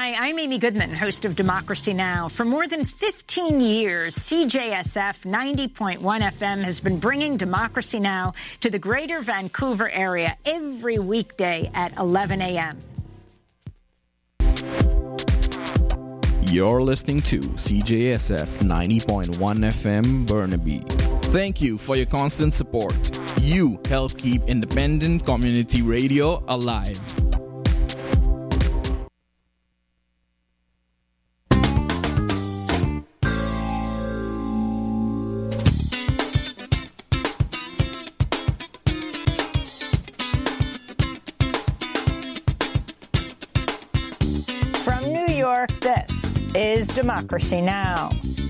Hi, I'm Amy Goodman, host of Democracy Now! For more than 15 years, CJSF 90.1 FM has been bringing Democracy Now! To the greater Vancouver area every weekday at 11 a.m. You're listening to CJSF 90.1 FM Burnaby. Thank you for your constant support. You help keep independent community radio alive. From New York, this is Democracy Now!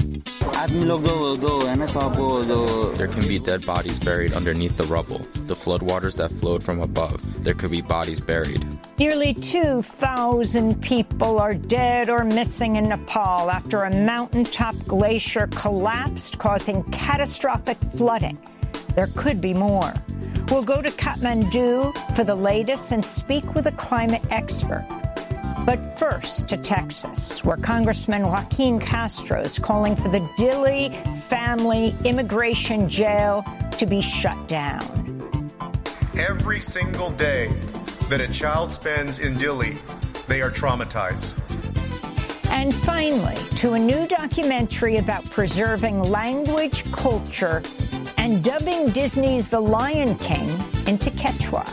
There can be dead bodies buried underneath the rubble. The floodwaters that flowed from above. There could be bodies buried. Nearly 2,000 people are dead or missing in Nepal after a mountaintop glacier collapsed, causing catastrophic flooding. There could be more. We'll go to Kathmandu for the latest and speak with a climate expert. But first to Texas, where Congressman Joaquin Castro is calling for the Dilley family immigration jail to be shut down. Every single day that a child spends in Dilley, they are traumatized. And finally, to a new documentary about preserving language, culture, and dubbing Disney's The Lion King into Quechua.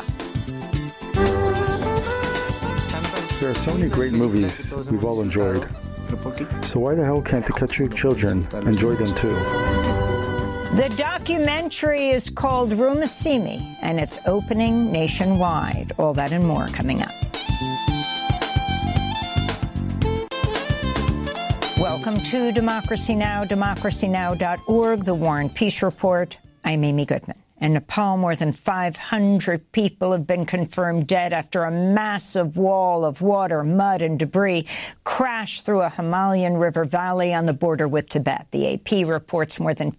There are so many great movies we've all enjoyed. So why the hell can't the Quechua children enjoy them too? The documentary is called Rumasimi, and it's opening nationwide. All that and more coming up. Welcome to Democracy Now!, democracynow.org, The War and Peace Report. I'm Amy Goodman. In Nepal, more than 500 people have been confirmed dead after a massive wall of water, mud, and debris crashed through a Himalayan river valley on the border with Tibet. The AP reports more than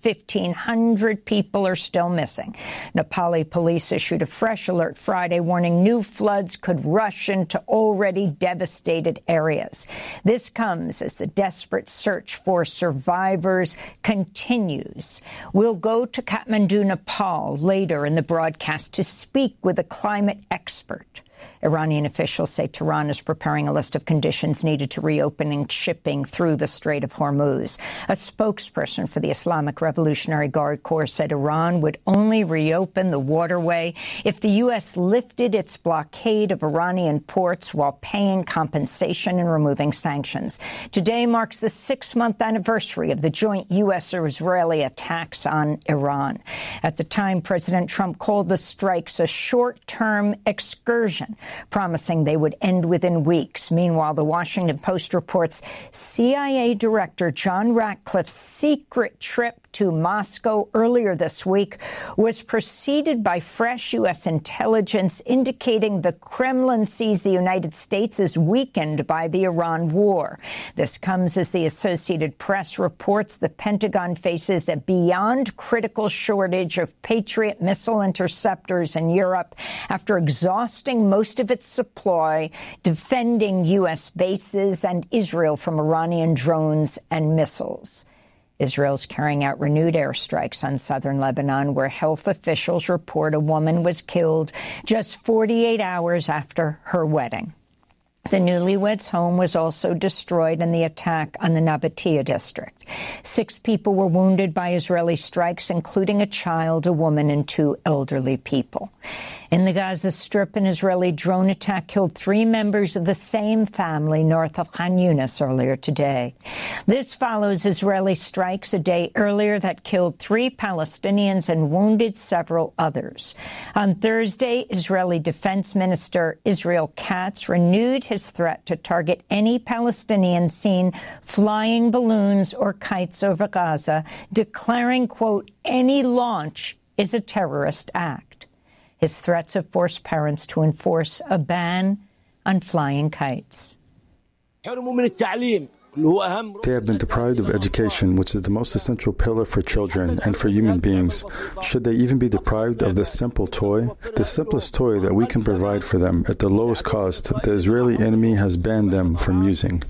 1,500 people are still missing. Nepali police issued a fresh alert Friday, warning new floods could rush into already devastated areas. This comes as the desperate search for survivors continues. We'll go to Kathmandu, Nepal, later in the broadcast to speak with a climate expert. Iranian officials say Tehran is preparing a list of conditions needed to reopening shipping through the Strait of Hormuz. A spokesperson for the Islamic Revolutionary Guard Corps said Iran would only reopen the waterway if the U.S. lifted its blockade of Iranian ports while paying compensation and removing sanctions. Today marks the 6-month anniversary of the joint U.S.-Israeli attacks on Iran. At the time, President Trump called the strikes a short-term excursion, promising they would end within weeks. Meanwhile, the Washington Post reports CIA Director John Ratcliffe's secret trip to Moscow earlier this week was preceded by fresh U.S. intelligence indicating the Kremlin sees the United States as weakened by the Iran war. This comes as the Associated Press reports the Pentagon faces a beyond critical shortage of Patriot missile interceptors in Europe after exhausting most of its supply, defending U.S. bases and Israel from Iranian drones and missiles. Israel's carrying out renewed airstrikes on southern Lebanon, where health officials report a woman was killed just 48 hours after her wedding. The newlyweds' home was also destroyed in the attack on the Nabatea district. 6 people were wounded by Israeli strikes, including a child, a woman, and 2 elderly people. In the Gaza Strip, an Israeli drone attack killed 3 members of the same family north of Khan Yunis earlier today. This follows Israeli strikes a day earlier that killed 3 Palestinians and wounded several others. On Thursday, Israeli Defense Minister Israel Katz renewed his threat to target any Palestinian seen flying balloons or kites over Gaza, declaring, quote, any launch is a terrorist act. His threats have forced parents to enforce a ban on flying kites. They have been deprived of education, which is the most essential pillar for children and for human beings. Should they even be deprived of this simple toy? The simplest toy that we can provide for them at the lowest cost, the Israeli enemy has banned them from using.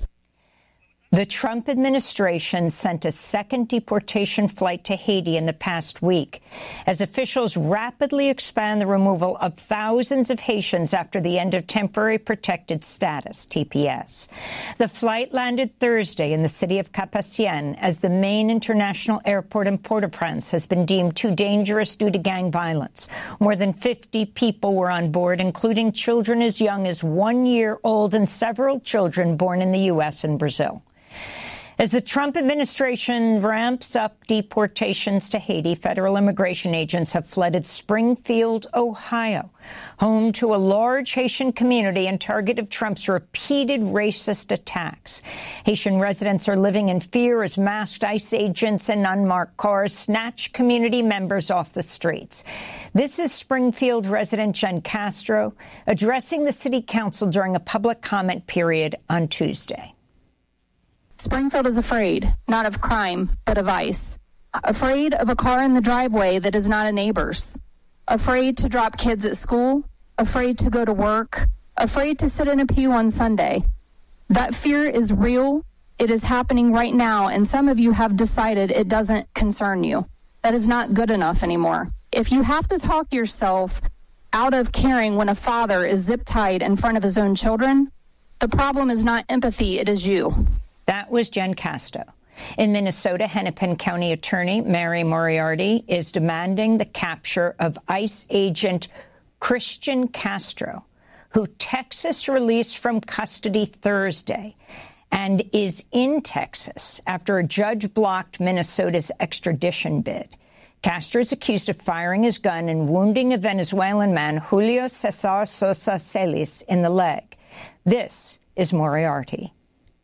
The Trump administration sent a second deportation flight to Haiti in the past week as officials rapidly expand the removal of thousands of Haitians after the end of temporary protected status, TPS. The flight landed Thursday in the city of Cap-Haitien as the main international airport in Port-au-Prince has been deemed too dangerous due to gang violence. More than 50 people were on board, including children as young as 1 year old and several children born in the U.S. and Brazil. As the Trump administration ramps up deportations to Haiti, federal immigration agents have flooded Springfield, Ohio, home to a large Haitian community and target of Trump's repeated racist attacks. Haitian residents are living in fear as masked ICE agents in unmarked cars snatch community members off the streets. This is Springfield resident Jen Castro addressing the city council during a public comment period on Tuesday. Springfield is afraid, not of crime, but of ICE. Afraid of a car in the driveway that is not a neighbor's. Afraid to drop kids at school. Afraid to go to work. Afraid to sit in a pew on Sunday. That fear is real. It is happening right now, and some of you have decided it doesn't concern you. That is not good enough anymore. If you have to talk yourself out of caring when a father is zip-tied in front of his own children, the problem is not empathy, it is you. That was Jen Castro. In Minnesota, Hennepin County Attorney Mary Moriarty is demanding the capture of ICE agent Christian Castro, who Texas released from custody Thursday and is in Texas after a judge blocked Minnesota's extradition bid. Castro is accused of firing his gun and wounding a Venezuelan man, Julio Cesar Sosa Celis, in the leg. This is Moriarty.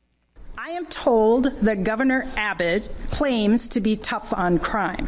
I am told that Governor Abbott claims to be tough on crime.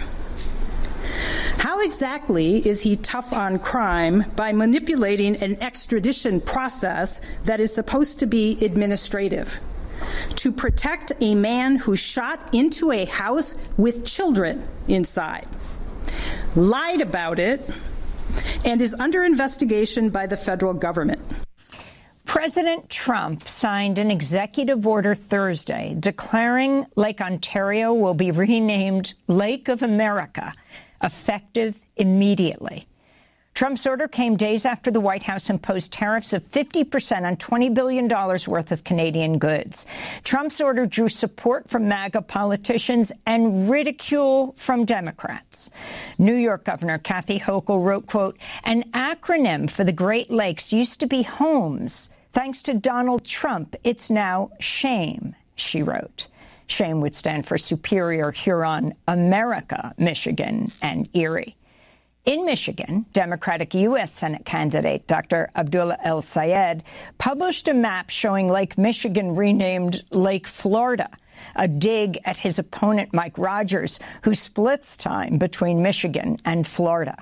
How exactly is he tough on crime by manipulating an extradition process that is supposed to be administrative to protect a man who shot into a house with children inside, lied about it, and is under investigation by the federal government? President Trump signed an executive order Thursday declaring Lake Ontario will be renamed Lake of America, effective immediately. Trump's order came days after the White House imposed tariffs of 50% on $20 billion worth of Canadian goods. Trump's order drew support from MAGA politicians and ridicule from Democrats. New York Governor Kathy Hochul wrote, quote, "An acronym for the Great Lakes used to be HOMES. Thanks to Donald Trump, it's now SHAME," she wrote. SHAME would stand for Superior, Huron, America, Michigan, and Erie. In Michigan, Democratic U.S. Senate candidate Dr. Abdullah El-Sayed published a map showing Lake Michigan renamed Lake Florida, a dig at his opponent Mike Rogers, who splits time between Michigan and Florida.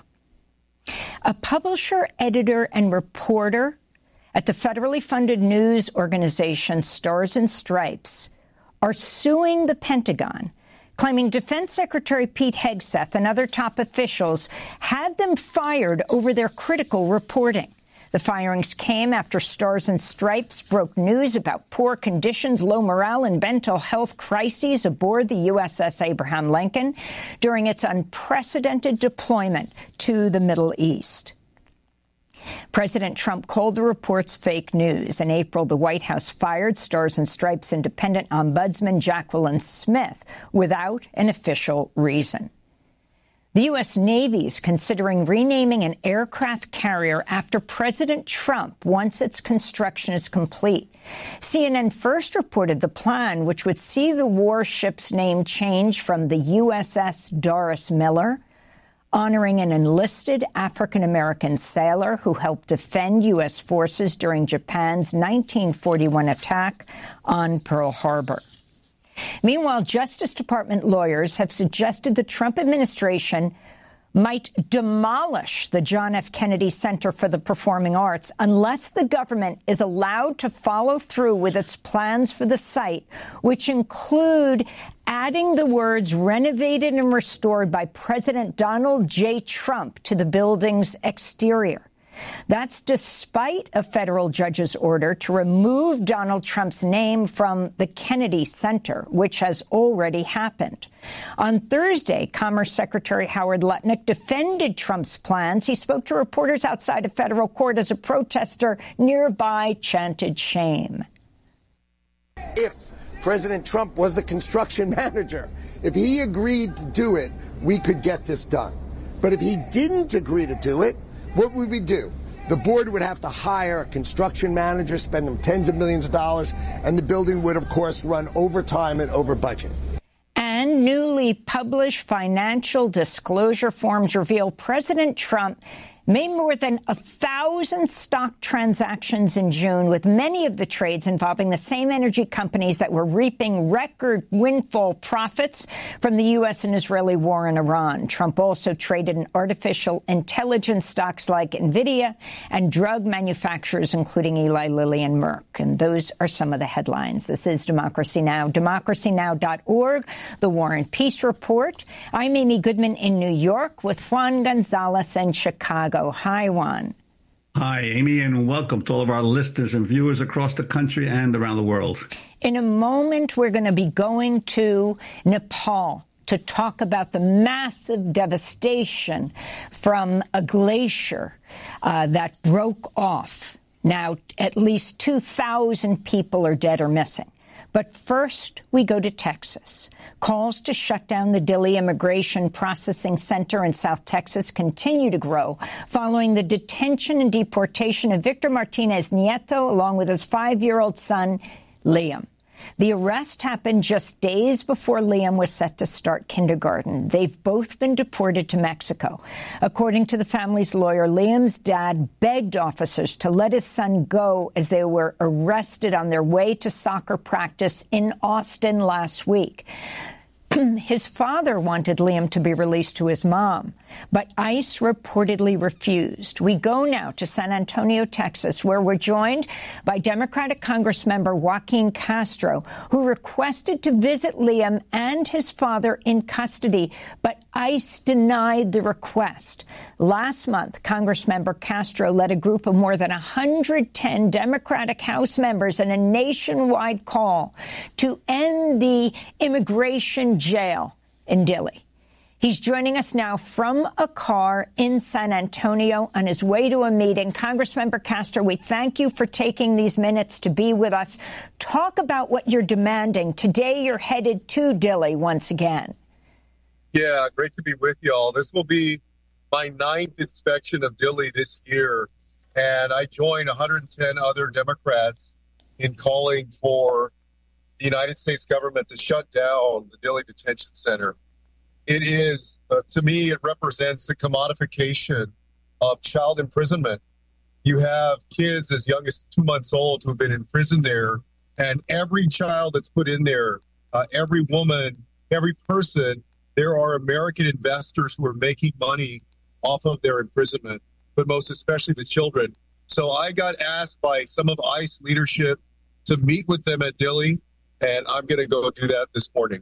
A publisher, editor, and reporter at the federally funded news organization Stars and Stripes are suing the Pentagon, claiming Defense Secretary Pete Hegseth and other top officials had them fired over their critical reporting. The firings came after Stars and Stripes broke news about poor conditions, low morale, and mental health crises aboard the USS Abraham Lincoln during its unprecedented deployment to the Middle East. President Trump called the reports fake news. In April, the White House fired Stars and Stripes independent ombudsman Jacqueline Smith without an official reason. The U.S. Navy is considering renaming an aircraft carrier after President Trump once its construction is complete. CNN first reported the plan, which would see the warship's name change from the USS Doris Miller, honoring an enlisted African-American sailor who helped defend U.S. forces during Japan's 1941 attack on Pearl Harbor. Meanwhile, Justice Department lawyers have suggested the Trump administration might demolish the John F. Kennedy Center for the Performing Arts unless the government is allowed to follow through with its plans for the site, which include adding the words renovated and restored by President Donald J. Trump to the building's exterior. That's despite a federal judge's order to remove Donald Trump's name from the Kennedy Center, which has already happened. On Thursday, Commerce Secretary Howard Lutnick defended Trump's plans. He spoke to reporters outside a federal court as a protester nearby chanted shame. If President Trump was the construction manager, if he agreed to do it, we could get this done. But if he didn't agree to do it, what would we do? The board would have to hire a construction manager, spend them tens of millions of dollars, and the building would, of course, run over time and over budget. And newly published financial disclosure forms reveal President Trump made more than 1,000 stock transactions in June, with many of the trades involving the same energy companies that were reaping record windfall profits from the U.S. and Israeli war in Iran. Trump also traded in artificial intelligence stocks like NVIDIA and drug manufacturers, including Eli Lilly and Merck. And those are some of the headlines. This is Democracy Now!, democracynow.org, The War and Peace Report. I'm Amy Goodman in New York with Juan Gonzalez in Chicago. Hi, Juan. Hi, Amy, and welcome to all of our listeners and viewers across the country and around the world. In a moment, we're going to be going to Nepal to talk about the massive devastation from a glacier that broke off. Now, at least 2,000 people are dead or missing. But first, we go to Texas. Calls to shut down the Dilley Immigration Processing Center in South Texas continue to grow following the detention and deportation of Victor Martinez Nieto, along with his 5-year-old son, Liam. The arrest happened just days before Liam was set to start kindergarten. They've both been deported to Mexico. According to the family's lawyer, Liam's dad begged officers to let his son go as they were arrested on their way to soccer practice in Austin last week. His father wanted Liam to be released to his mom, but ICE reportedly refused. We go now to San Antonio, Texas, where we're joined by Democratic Congressmember Joaquin Castro, who requested to visit Liam and his father in custody, but ICE denied the request. Last month, Congressmember Castro led a group of more than 110 Democratic House members in a nationwide call to end the immigration jail in Dilley. He's joining us now from a car in San Antonio on his way to a meeting. Congressmember Castro, we thank you for taking these minutes to be with us. Talk about what you're demanding. Today you're headed to Dilley once again. Yeah, great to be with y'all. This will be my 9th inspection of Dilley this year, and I join 110 other Democrats in calling for the United States government to shut down the Dilley Detention Center. It is, to me, it represents the commodification of child imprisonment. You have kids as young as 2 months old who have been imprisoned there, and every child that's put in there, every woman, every person, there are American investors who are making money off of their imprisonment, but most especially the children. So I got asked by some of ICE leadership to meet with them at Dilley, and I'm going to go do that this morning.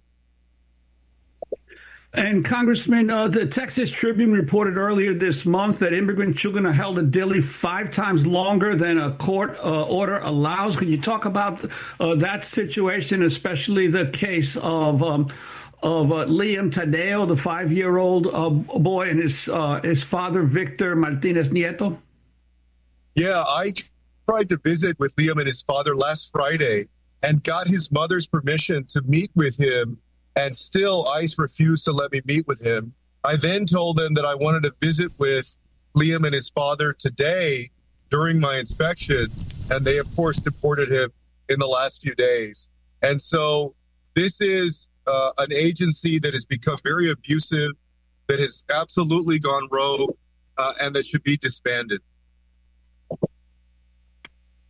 And Congressman, the Texas Tribune reported earlier this month that immigrant children are held at Dilley 5 times longer than a court order allows. Can you talk about that situation, especially the case of Liam Tadeo, the 5-year-old boy, and his father, Victor Martinez Nieto? Yeah, I tried to visit with Liam and his father last Friday and got his mother's permission to meet with him, and still ICE refused to let me meet with him. I then told them that I wanted to visit with Liam and his father today during my inspection, and they, of course, deported him in the last few days. And so this is an agency that has become very abusive, that has absolutely gone rogue, and that should be disbanded.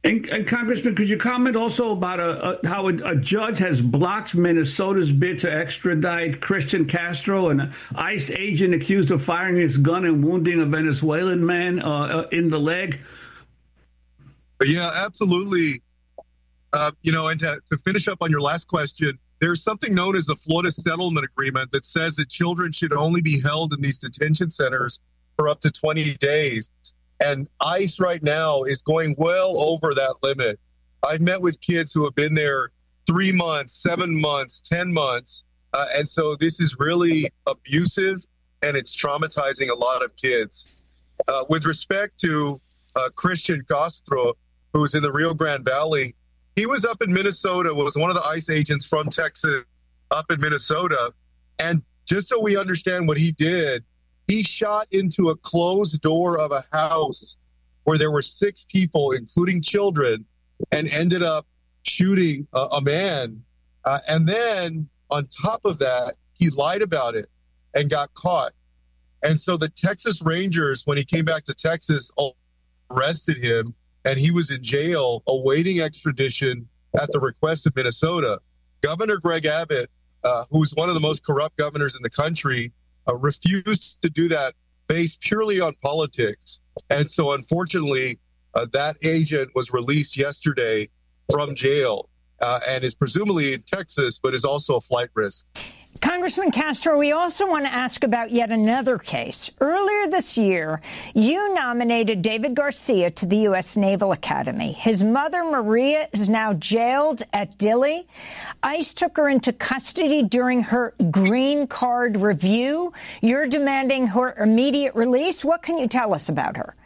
And Congressman, could you comment also about how a judge has blocked Minnesota's bid to extradite Christian Castro, an ICE agent accused of firing his gun and wounding a Venezuelan man in the leg? Yeah, absolutely. And to finish up on your last question, there's something known as the Florida Settlement Agreement that says that children should only be held in these detention centers for up to 20 days. And ICE right now is going well over that limit. I've met with kids who have been there 3 months, 7 months, 10 months. And so this is really abusive, and it's traumatizing a lot of kids. With respect to Christian Castro, who's in the Rio Grande Valley, he was up in Minnesota, was one of the ICE agents from Texas up in Minnesota. And just so we understand what he did, he shot into a closed door of a house where there were 6 people, including children, and ended up shooting a man. And then on top of that, he lied about it and got caught. And so the Texas Rangers, when he came back to Texas, arrested him, and he was in jail awaiting extradition at the request of Minnesota. Governor Greg Abbott, who's one of the most corrupt governors in the country, refused to do that based purely on politics. And so, unfortunately, that agent was released yesterday from jail and is presumably in Texas, but is also a flight risk. Congressman Castro, we also want to ask about yet another case. Earlier this year, you nominated David Garcia to the U.S. Naval Academy. His mother, Maria, is now jailed at Dilley. ICE took her into custody during her green card review. You're demanding her immediate release. What can you tell us about her?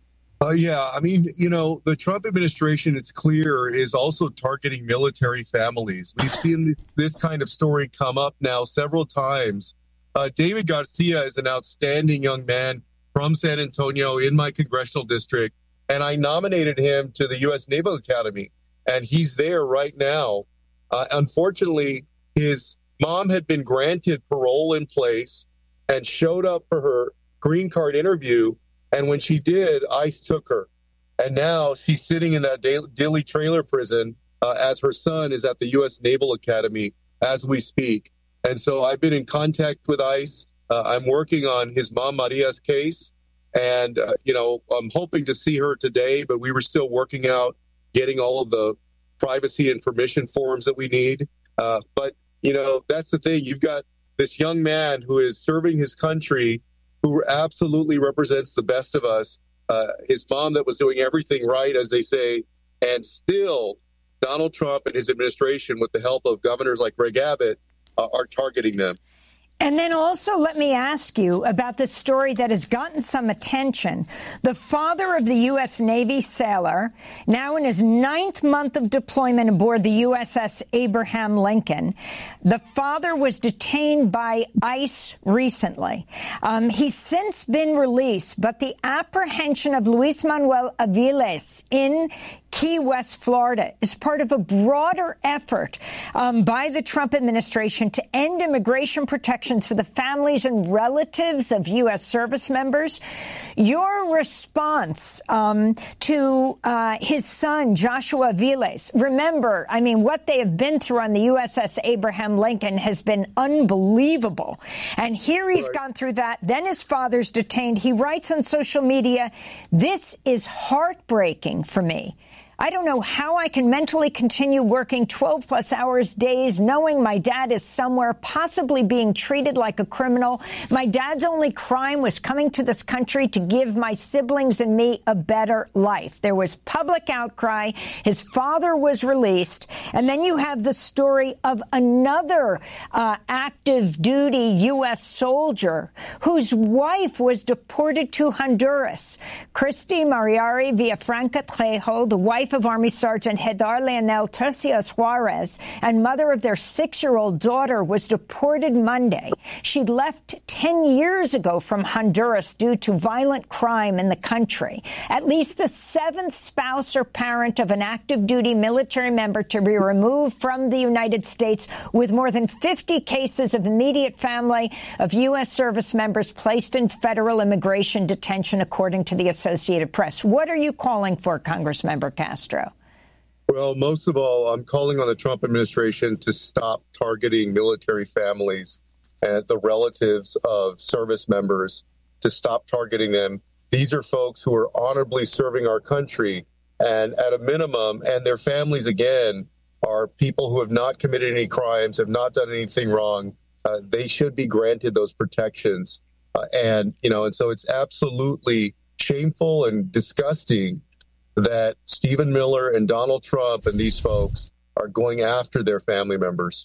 The Trump administration, it's clear, is also targeting military families. We've seen this kind of story come up now several times. David Garcia is an outstanding young man from San Antonio in my congressional district, and I nominated him to the U.S. Naval Academy, and he's there right now. Unfortunately, his mom had been granted parole in place and showed up for her green card interview. And when she did, ICE took her. And now she's sitting in that Dilley trailer prison as her son is at the U.S. Naval Academy as we speak. And so I've been in contact with ICE. I'm working on his mom, Maria's case. And, I'm hoping to see her today, but we were still working out getting all of the privacy and permission forms that we need. But that's the thing. You've got this young man who is serving his country, who absolutely represents the best of us, his mom that was doing everything right, as they say, and still Donald Trump and his administration, with the help of governors like Greg Abbott, are targeting them. And then also let me ask you about this story that has gotten some attention. The father of the U.S. Navy sailor, now in his 9th month of deployment aboard the USS Abraham Lincoln, the father was detained by ICE recently. He's since been released, but the apprehension of Luis Manuel Aviles in Key West, Florida, is part of a broader effort by the Trump administration to end immigration protections for the families and relatives of U.S. service members. Your response to his son, Joshua Aviles, remember, what they have been through on the USS Abraham Lincoln has been unbelievable. And here he's gone through that. Then his father's detained. He writes on social media, "This is heartbreaking for me. I don't know how I can mentally continue working 12-plus hours days, knowing my dad is somewhere, possibly being treated like a criminal. My dad's only crime was coming to this country to give my siblings and me a better life." There was public outcry. His father was released. And then you have the story of another active duty U.S. soldier whose wife was deported to Honduras. Christy Mariari Villafranca Trejo, the wife of Army Sergeant Hedar Leonel Tercias Juarez and mother of their 6-year-old daughter, was deported Monday. She left 10 years ago from Honduras due to violent crime in the country. At least the 7th spouse or parent of an active duty military member to be removed from the United States, with more than 50 cases of immediate family of U.S. service members placed in federal immigration detention, according to the Associated Press. What are you calling for, Congressmember Castro? Well, most of all, I'm calling on the Trump administration to stop targeting military families and the relatives of service members, to stop targeting them. These are folks who are honorably serving our country, and at a minimum, and their families, again, are people who have not committed any crimes, have not done anything wrong. They should be granted those protections. And so it's absolutely shameful and disgusting that Stephen Miller and Donald Trump and these folks are going after their family members.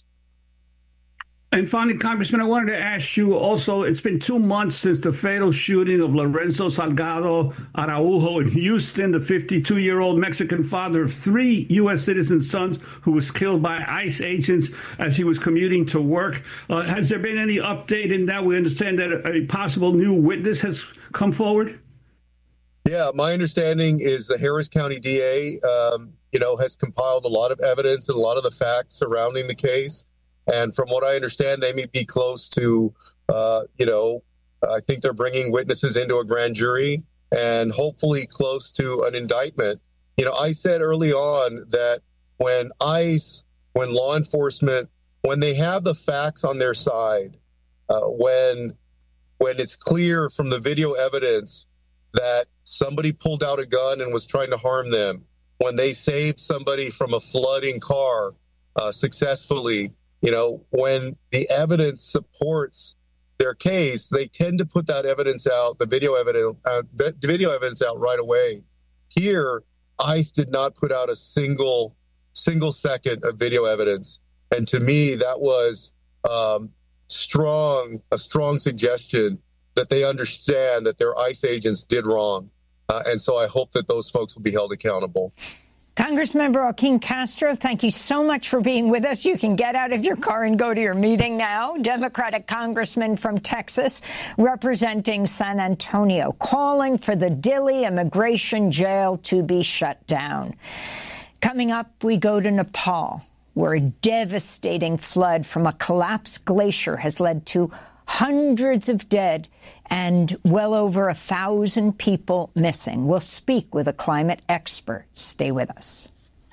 And finally, Congressman, I wanted to ask you also, it's been 2 months since the fatal shooting of Lorenzo Salgado Araujo in Houston, the 52-year-old Mexican father of 3 U.S. citizen sons who was killed by ICE agents as he was commuting to work. Has there been any update in that? We understand that a possible new witness has come forward. Yeah, my understanding is the Harris County DA, has compiled a lot of evidence and a lot of the facts surrounding the case. And from what I understand, they may be close to, I think they're bringing witnesses into a grand jury and hopefully close to an indictment. I said early on that when law enforcement, when they have the facts on their side, when it's clear from the video evidence that somebody pulled out a gun and was trying to harm them, when they saved somebody from a flooding car successfully, when the evidence supports their case, they tend to put that evidence out, the video evidence out right away. Here, ICE did not put out a single second of video evidence. And to me, that was a strong suggestion that they understand that their ICE agents did wrong. And so I hope that those folks will be held accountable. Congressmember Joaquin Castro, thank you so mumuch for being with us. You can get out of your car and go to your meeting now. Democratic congressman from Texas representing San Antonio, calling for the Dilley immigration jail to be shut down. Coming up, we go to Nepal, where a devastating flood from a collapsed glacier has led to hundreds of dead and well over 1,000 people missing. We'll speak with a climate expert. Stay with us.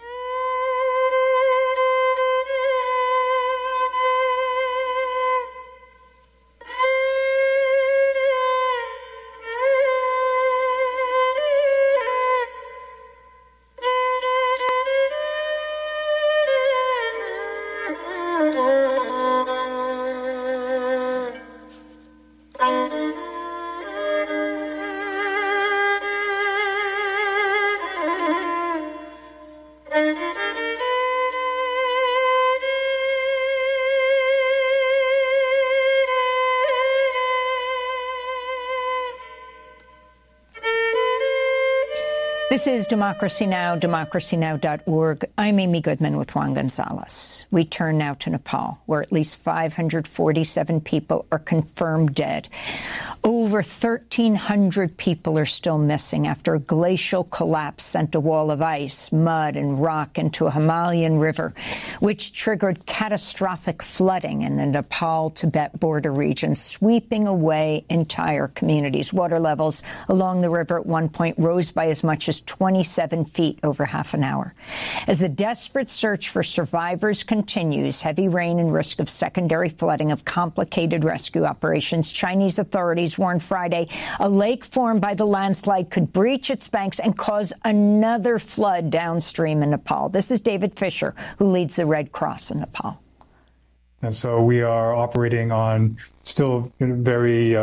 This is Democracy Now!, democracynow.org. I'm Amy Goodman with Juan Gonzalez. We turn now to Nepal, where at least 547 people are confirmed dead. Over 1,300 people are still missing after a glacial collapse sent a wall of ice, mud, and rock into a Himalayan river, which triggered catastrophic flooding in the Nepal-Tibet border region, sweeping away entire communities. Water levels along the river at one point rose by as much as 27 feet over half an hour. As the desperate search for survivors continues, heavy rain and risk of secondary flooding of complicated rescue operations, Chinese authorities warned Friday a lake formed by the landslide could breach its banks and cause another flood downstream in Nepal. This is David Fisher, who leads the Red Cross in Nepal. And so we are operating on still very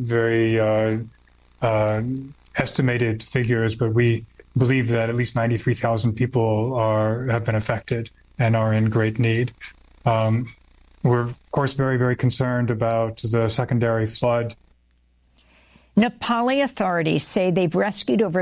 estimated figures, but we believe that at least 93,000 people have been affected and are in great need. We're, of course, very, very concerned about the secondary flood. Nepali authorities say they've rescued over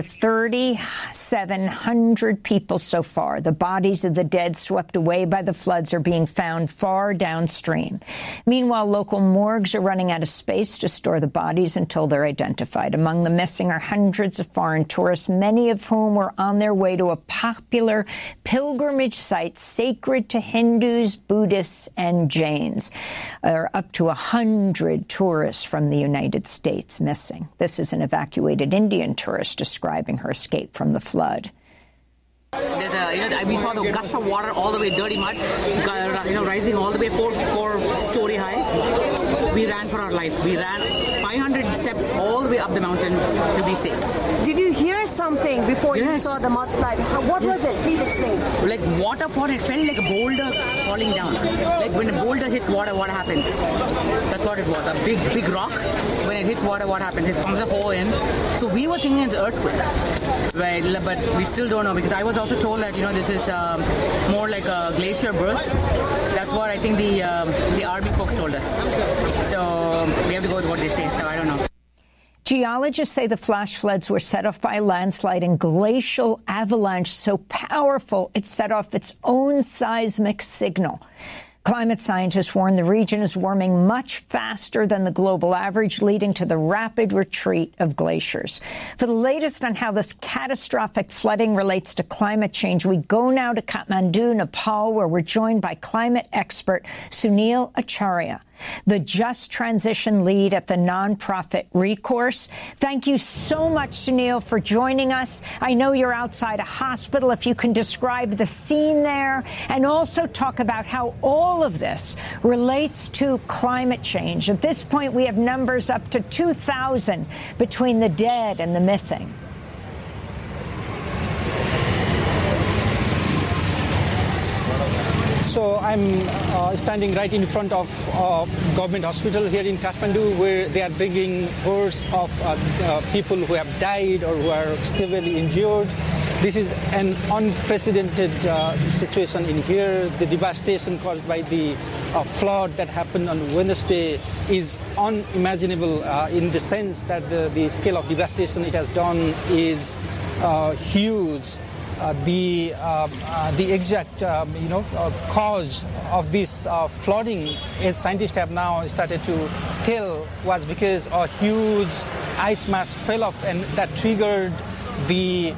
3,700 people so far. The bodies of the dead swept away by the floods are being found far downstream. Meanwhile, local morgues are running out of space to store the bodies until they're identified. Among the missing are hundreds of foreign tourists, many of whom were on their way to a popular pilgrimage site sacred to Hindus, Buddhists, and Jains. There are up to 100 tourists from the United States missing. This is an evacuated Indian tourist describing her escape from the flood. We saw the gush of water all the way, dirty mud, rising all the way 4-story high. We ran for our life. We ran 500 steps all the way up the mountain to be safe. Did you hear something before you saw the mudslide? What was it? Please explain. Like water falling. It felt like a boulder falling down. Like when a boulder hits water, what happens? That's what it was. A big rock. When it hits water, what happens? It comes up all in. So we were thinking it's an earthquake. Right, but we still don't know, because I was also told that this is more like a glacier burst. That's what I think the Army folks told us. So we have to go with what they say. So I don't know. Geologists say the flash floods were set off by a landslide and glacial avalanche so powerful it set off its own seismic signal. Climate scientists warn the region is warming much faster than the global average, leading to the rapid retreat of glaciers. For the latest on how this catastrophic flooding relates to climate change, we go now to Kathmandu, Nepal, where we're joined by climate expert Sunil Acharya, the Just Transition lead at the nonprofit Recourse. Thank you so much, Sunil, for joining us. I know you're outside a hospital. If you can describe the scene there and also talk about how all of this relates to climate change. At this point, we have numbers up to 2,000 between the dead and the missing. So I'm standing right in front of government hospital here in Kathmandu, where they are bringing hordes of people who have died or who are severely injured. This is an unprecedented situation in here. The devastation caused by the flood that happened on Wednesday is unimaginable in the sense that the scale of devastation it has done is huge. The exact cause of this flooding, as scientists have now started to tell, was because a huge ice mass fell off, and that triggered the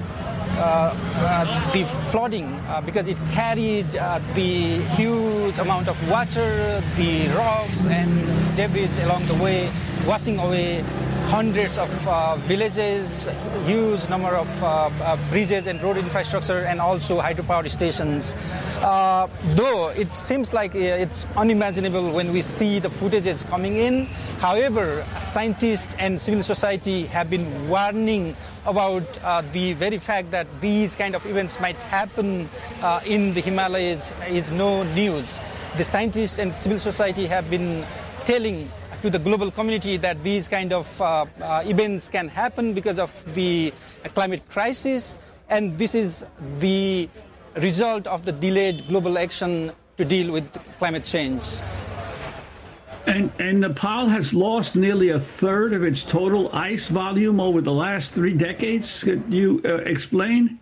flooding because it carried the huge amount of water, the rocks and debris along the way, washing away hundreds of villages, huge number of bridges and road infrastructure, and also hydropower stations. Though it seems like it's unimaginable when we see the footages coming in. However, scientists and civil society have been warning about the very fact that these kind of events might happen in the Himalayas is no news. The scientists and civil society have been telling to the global community that these kind of events can happen because of the climate crisis, and this is the result of the delayed global action to deal with climate change. And Nepal has lost nearly a third of its total ice volume over the last 3 decades. Could you explain?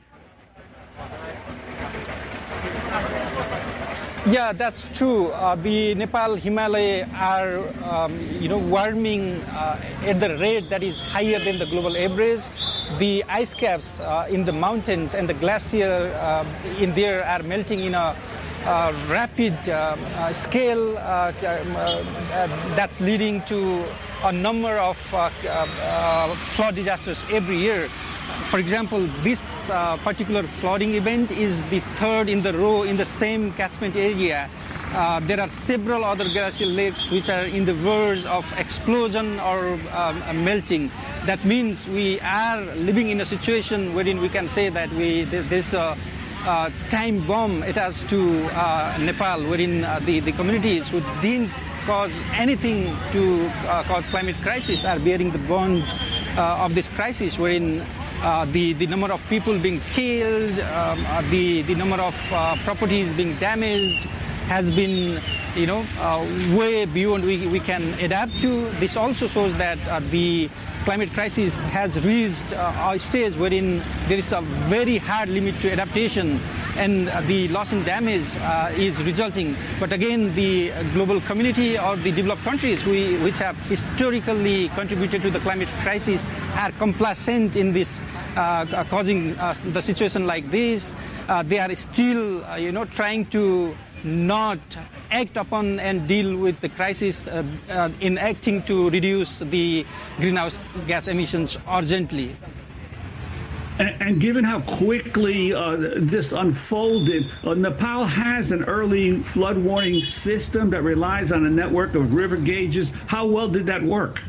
Yeah, that's true. The Nepal Himalaya are, warming at the rate that is higher than the global average. The ice caps in the mountains and the glacier in there are melting in a rapid scale that's leading to a number of flood disasters every year. For example, this particular flooding event is the third in the row in the same catchment area. There are several other glacial lakes which are in the verge of explosion or melting. That means we are living in a situation wherein we can say that there's a time bomb attached to Nepal, wherein the communities who didn't cause anything to cause climate crisis are bearing the brunt of this crisis, wherein the number of people being killed, the number of properties being damaged has been, way beyond we can adapt to. This also shows that the climate crisis has reached a stage wherein there is a very hard limit to adaptation, and the loss and damage is resulting. But again, the global community or the developed countries which have historically contributed to the climate crisis are complacent in this, causing the situation like this. They are still, trying to not act upon and deal with the crisis in acting to reduce the greenhouse gas emissions urgently. And given how quickly this unfolded, Nepal has an early flood warning system that relies on a network of river gauges. How well did that work?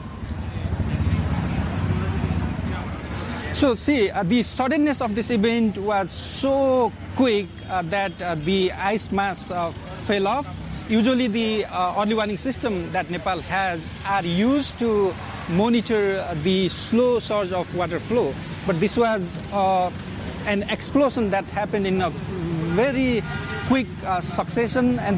So see, the suddenness of this event was so quick that the ice mass fell off. Usually the early warning system that Nepal has are used to monitor the slow surge of water flow. But this was an explosion that happened in a very quick succession, and